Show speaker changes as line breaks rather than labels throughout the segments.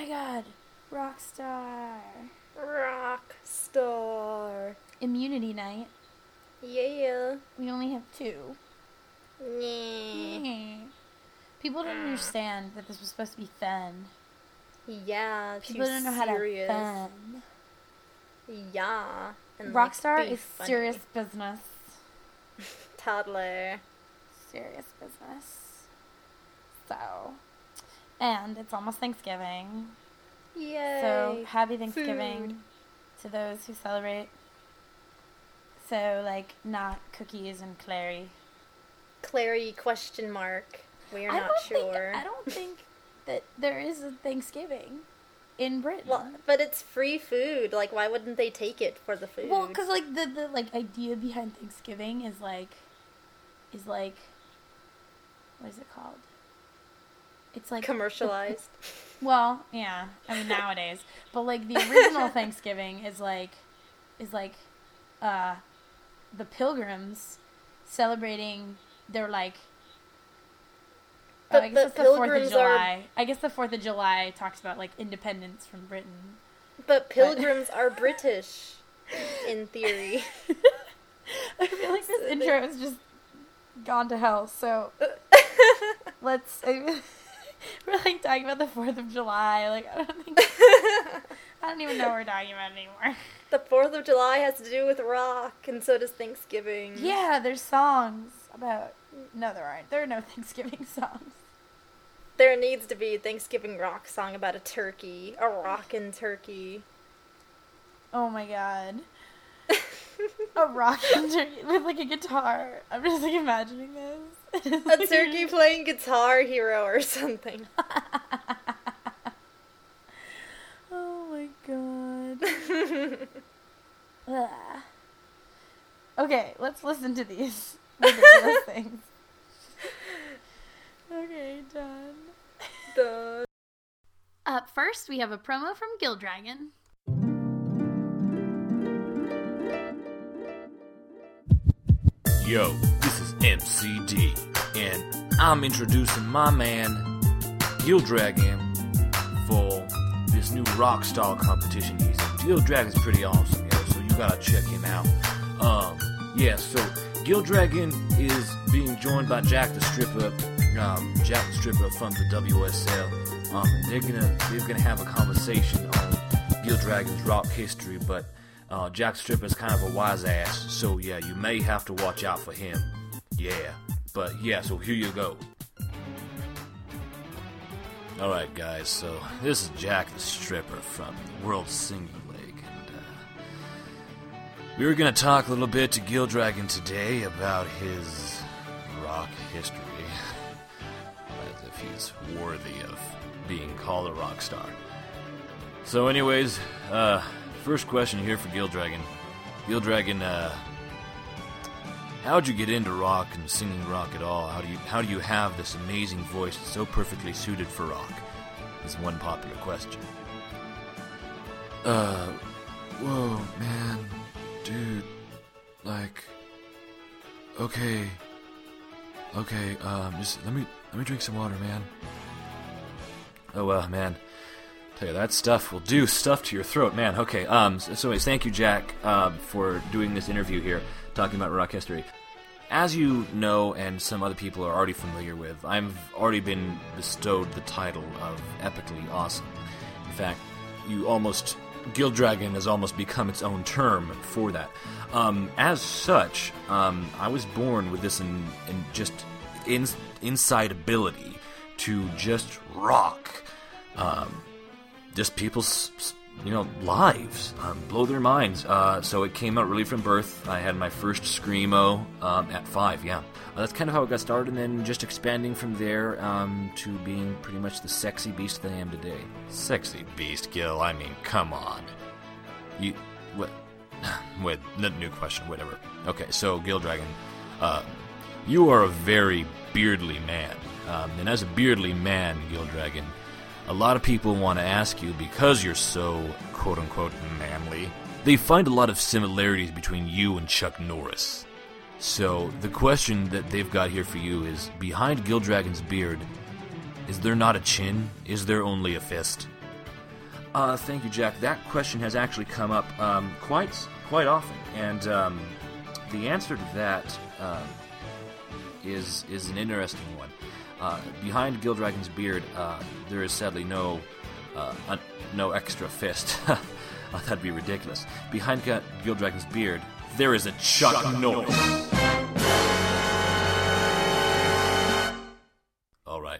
my god. Rockstar.
Rockstar.
Immunity night.
Yeah.
We only have 2.
Yeah.
People don't understand that this was supposed to be fun.
Yeah,
People don't know how to have fun.
Yeah. And
Rockstar is
funny.
serious business.
Toddler.
Serious business. So. And it's almost Thanksgiving.
Yay.
So, happy Thanksgiving
Food.
to those who celebrate. So, like, not cookies and Clary.
Clary ? We are not sure.
I don't think that there is a Thanksgiving in Britain.
Well, but it's free food. Like, why wouldn't they take it for the food?
Well, because, like, the like, idea behind Thanksgiving is, like, what is it called? It's, like...
Commercialized.
Well, yeah. I mean, nowadays. But, like, the original Thanksgiving is, like, the Pilgrims celebrating their, like... I guess it's the 4th of July. I guess the 4th of July talks about, like, independence from Britain.
But Pilgrims are British, in theory.
I feel like this intro has just gone to hell, so we're, like, talking about the 4th of July. Like, I don't even know what we're talking about anymore.
The 4th of July has to do with rock, and so does Thanksgiving.
Yeah, there's songs about... No, there aren't. There are no Thanksgiving songs.
There needs to be a Thanksgiving rock song about a turkey. A rockin' turkey.
Oh my god. A rockin' turkey with, like, a guitar. I'm just, like, imagining this.
A turkey playing Guitar Hero or something.
Oh my god. Ugh. Okay, let's listen to these ridiculous things. Okay, done. Up first, we have a promo from Gildragon.
Yo, this is MCD, and I'm introducing my man, Gildragon, for this new Rockstar competition he's in. Gildragon's pretty awesome, yo, so you gotta check him out. So Gildragon is being joined by Jack the Stripper from the WSL. They're gonna have a conversation on Gildragon's rock history, but Jack the Stripper is kind of a wise ass, so yeah, you may have to watch out for him. Yeah, but yeah, so here you go. Alright guys, so this is Jack the Stripper from the World Singing League, and we were gonna talk a little bit to Gildragon today about his rock history, as if he's worthy of being called a rock star. So anyways, first question here for Gildragon. Gildragon, how'd you get into rock and singing rock at all? How do you have this amazing voice that's so perfectly suited for rock? Is one popular question.
Whoa, man, dude, like, okay, just let me drink some water, man.
Oh, man. Tell you, that stuff will do stuff to your throat, man. Okay, so anyways, thank you, Jack, for doing this interview here, talking about rock history. As you know, and some other people are already familiar with, I've already been bestowed the title of epically awesome. In fact, Gildragon has almost become its own term for that. As such, I was born with this inside ability to just rock, just people's, lives, blow their minds. So it came out really from birth. I had my first screamo at 5, yeah. That's kind of how it got started, and then just expanding from there to being pretty much the sexy beast that I am today.
Sexy beast, Gil, I mean, come on. Wait, new question, whatever.
Okay, so Gildragon, you are a very beardly man. And as a beardly man, Gildragon, a lot of people want to ask you, because you're so, quote-unquote, manly, they find a lot of similarities between you and Chuck Norris. So, the question that they've got here for you is, behind Gildragon's beard, is there not a chin? Is there only a fist? Thank you, Jack. That question has actually come up quite often, and the answer to that is an interesting one. Behind Gildragon's beard, there is sadly no extra fist. That'd be ridiculous. Behind Gildragon's beard, there is a Chuck Norris.
All right.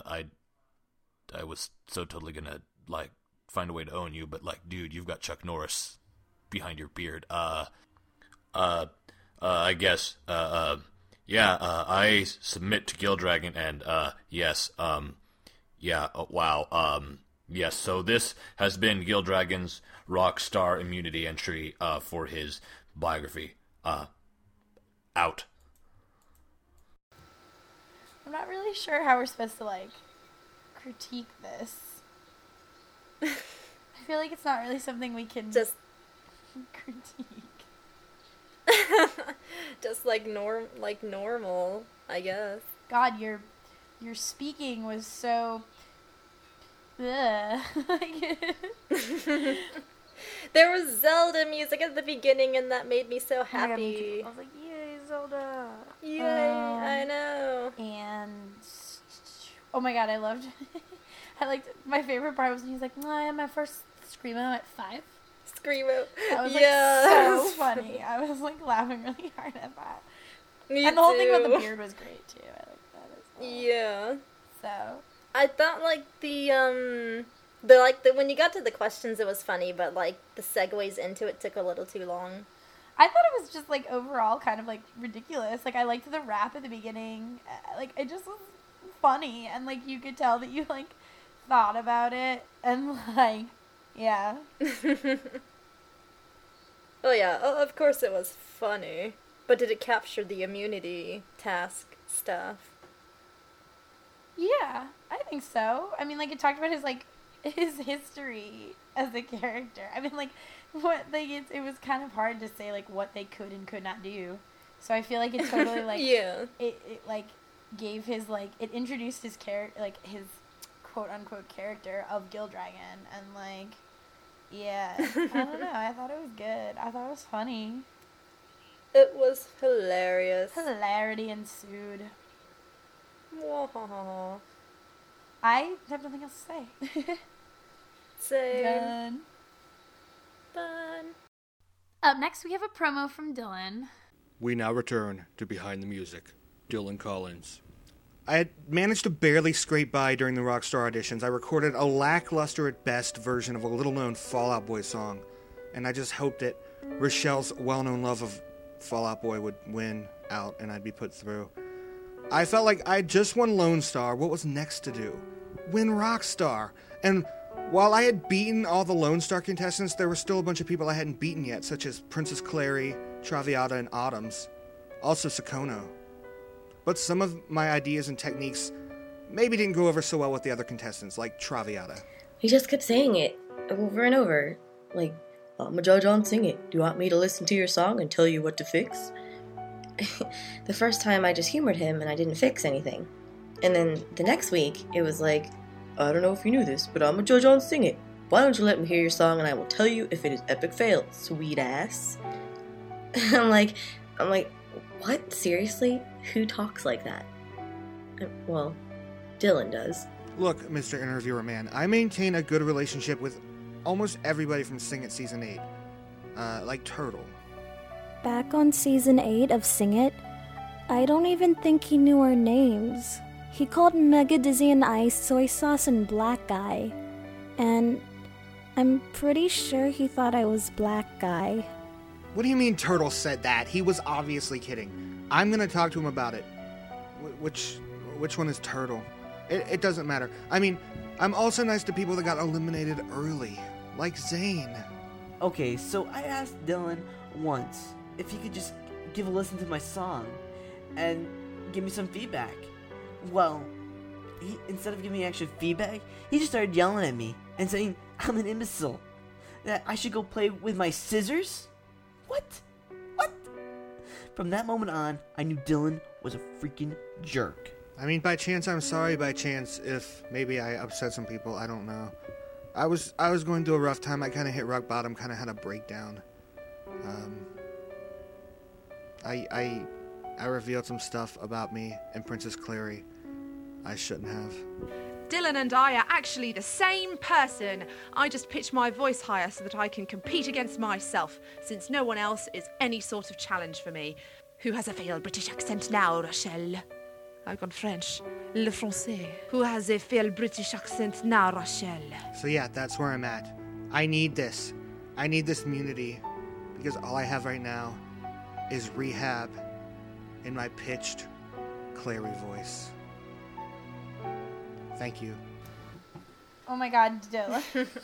I was so totally gonna find a way to own you, but dude, you've got Chuck Norris behind your beard. I guess. Yeah. I submit to Gildragon, and yes. Yeah. Wow. Yes. So this has been Gildragon's Rockstar immunity entry for his biography. Out.
I'm not really sure how we're supposed to, critique this. I feel like it's not really something we can
Just
critique.
just normal, I guess.
God, your speaking was so... Ugh.
There was Zelda music at the beginning, and that made me so
Oh my God, me
happy.
too. I was like, yay, Zelda.
Yay, I know.
And oh my God, I loved. I liked my favorite part was when he was like, "No, I had my first screamo at 5."
Screamo.
That was
Yes.
so funny. I was laughing really hard at that.
Me
And the whole thing
too.
about the beard was great too. I liked that as well.
Yeah.
So
I thought the when you got to the questions it was funny, but the segues into it took a little too long.
I thought it was just overall kind of ridiculous. I liked the rap at the beginning. It just was funny, and you could tell that you thought about it, and yeah.
Oh yeah, of course it was funny. But did it capture the immunity task stuff?
Yeah, I think so. I mean, it talked about his history as a character. I mean, what it was kind of hard to say what they could and could not do. So I feel it totally
yeah.
it gave his it introduced his character his quote unquote character of Gildragon, and yeah, I don't know. I thought it was good. I thought it was funny.
It was hilarious.
Hilarity ensued.
Wah-ha-ha.
I have nothing else to say.
Same.
Done.
Fun.
Up next, we have a promo from Dylan.
We now return to Behind the Music. Dylan Collins. I had managed to barely scrape by during the Rockstar auditions. I recorded a lackluster at best version of a little-known Fall Out Boy song, and I just hoped that Rochelle's well-known love of Fall Out Boy would win out and I'd be put through. I felt like I just won Lone Star. What was next to do? Win Rockstar. And while I had beaten all the Lone Star contestants, there were still a bunch of people I hadn't beaten yet, such as Princess Clary, Traviata, and Autumns. Also Sakono. But some of my ideas and techniques maybe didn't go over so well with the other contestants, like Traviata.
He just kept saying it over and over. I'm a judge on Sing It. Do you want me to listen to your song and tell you what to fix? The first time I just humored him and I didn't fix anything. And then the next week, it was I don't know if you knew this, but I'm a judge on Sing It. Why don't you let me hear your song and I will tell you if it is epic fail, sweet ass. I'm like, what? Seriously? Who talks like that? Well, Dylan does.
Look, Mr. Interviewer Man, I maintain a good relationship with almost everybody from Sing It Season 8. Like Turtle.
Back on Season 8 of Sing It, I don't even think he knew our names. He called Mega Dizzy and I Soy Sauce and Black Guy. And I'm pretty sure he thought I was Black Guy.
What do you mean Turtle said that? He was obviously kidding. I'm gonna talk to him about it. Which one is Turtle? It doesn't matter. I mean, I'm also nice to people that got eliminated early. Like Zane.
Okay, so I asked Dylan once if he could just give a listen to my song and give me some feedback. Well, instead of giving me actual feedback, he just started yelling at me and saying I'm an imbecile. That I should go play with my scissors? What? From that moment on, I knew Dylan was a freaking jerk.
I mean, by chance, I'm sorry by chance if maybe I upset some people. I don't know. I was going through a rough time. I kind of hit rock bottom, kind of had a breakdown. I revealed some stuff about me and Princess Clary I shouldn't have.
Dylan and I are actually the same person. I just pitch my voice higher so that I can compete against myself, since no one else is any sort of challenge for me. Who has a failed British accent now, Rachel? I've gone French. Le français. Who has a failed British accent now, Rachel?
So yeah, that's where I'm at. I need this. I need this immunity. Because all I have right now is rehab in my pitched Clary voice. Thank you.
Oh my god, Dylan.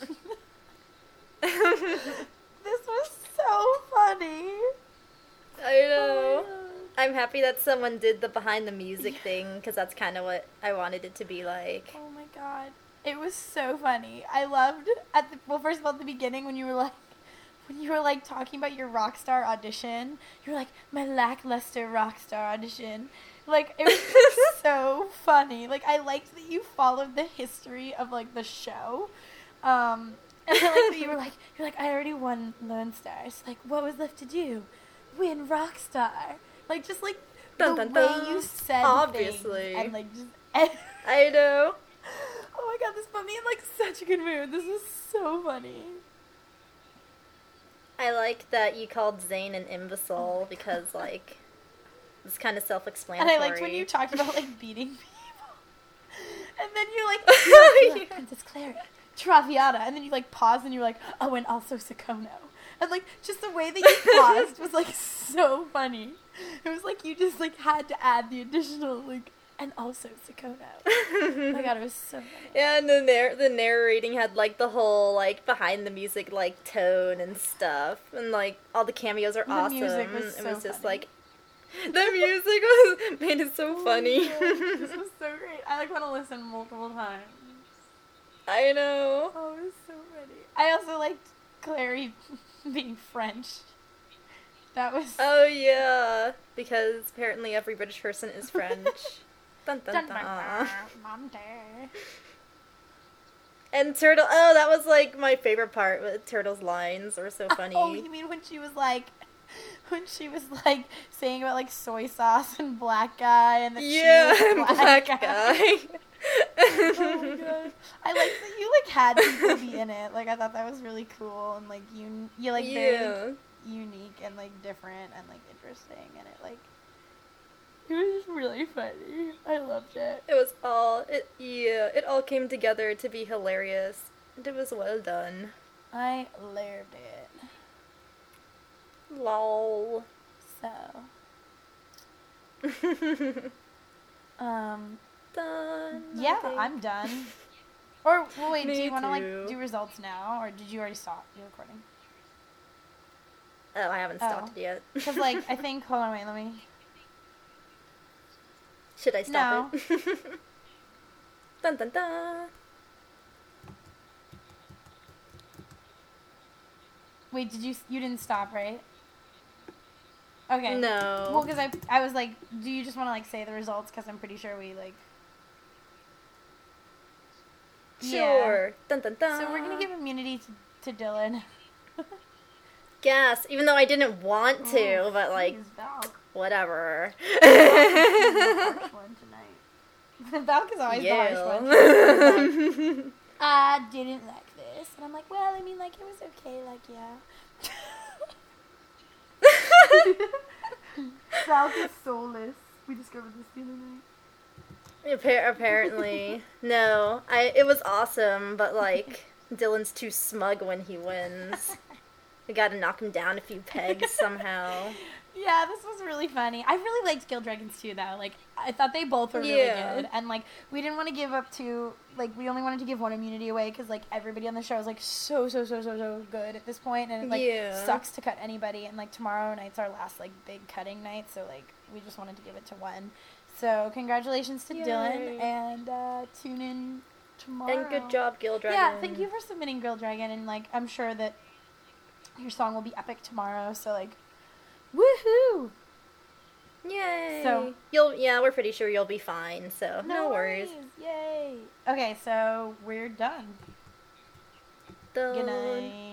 This was so funny.
I know. I'm happy that someone did the behind the music thing, because that's kind of what I wanted it to be like.
Oh my god. It was so funny. I loved first of all, at the beginning when you were like talking about your Rockstar audition, you were like, my lackluster Rockstar audition. Like, it was just so funny. Like, I liked that you followed the history of, like, the show. And I like that you're like, I already won Lone Stars. Like, what was left to do? Win Rockstar. Like, just, like,
Dun,
the
dun,
way
dun.
you said
Obviously.
things. And, like, just...
I know.
Oh my god, this put me in, like, such a good mood. This was so funny.
I like that you called Zane an imbecile, because, like, it's kind of
And
self-explanatory.
I liked when you talked about, like, beating people. And then you're like, Princess Clary, Traviata. And then you, like, paused and you're like, oh, and also Sakono. And, like, just the way that you paused was, like, so funny. It was like you just, like, had to add the additional, like, and also Sakono. Oh my god, it was so funny.
Yeah, and the narrating had, like, the whole, like, behind the music, like, tone and stuff. And, like, all the cameos are awesome.
Music was so
it was just,
funny.
like, the music made it so funny.
This was so great. I, like, want to listen multiple times.
I know.
Oh, it was so funny. I also liked Clary being French. That was...
Oh, yeah. Because apparently every British person is French. Dun, dun, dun. And Turtle... Oh, that was, like, my favorite part. Turtle's lines were so funny.
Oh, you mean when she was like saying about like soy sauce and black guy and that she was black guy. Oh my god. I like that you like had people be in it. Like I thought that was really cool and like you like very unique and like different and like interesting and it like it was just really funny. I loved it.
It all came together to be hilarious. And it was well done.
I loved it.
Lol.
So
done.
yeah, I'm done. Or well, wait, do
Me
you want to like
too.
do results now, or did you already stop your recording?
Oh, I haven't stopped it yet.
Because like I think hold on, wait, let me.
Should I stop it? Dun dun dun.
Wait, you didn't stop, right? Okay.
No.
Well, because I was like, do you just want to like say the results? Because I'm pretty sure we like.
Sure.
Yeah.
Dun dun dun.
So we're gonna give immunity to Dylan.
Yes, even though I didn't want to, but like,
Jeez, Valk.
whatever.
Harsh one tonight. Valk is always the harsh one. She's like, I didn't like this, and I'm like, well, I mean, like it was okay, like yeah. Valk is soulless. We discovered this the other night.
Apparently. No, it was awesome, but like, Dylan's too smug when he wins. We gotta knock him down a few pegs somehow.
Yeah, this was really funny. I really liked Guild Dragons too, though. Like, I thought they both were really good. And, like, we didn't want to give up to, like, we only wanted to give one immunity away because, like, everybody on the show is, like, so good at this point. And it, like, sucks to cut anybody. And, like, tomorrow night's our last, like, big cutting night. So, like, we just wanted to give it to one. So, congratulations to Dylan. And tune in tomorrow.
And good job, Guild Dragon.
Yeah, thank you for submitting Guild Dragon. And, like, I'm sure that your song will be epic tomorrow. So, like, woohoo!
Yay!
So
we're pretty sure you'll be fine. So no worries.
Yay! Okay, so we're done.
Stone.
Good night.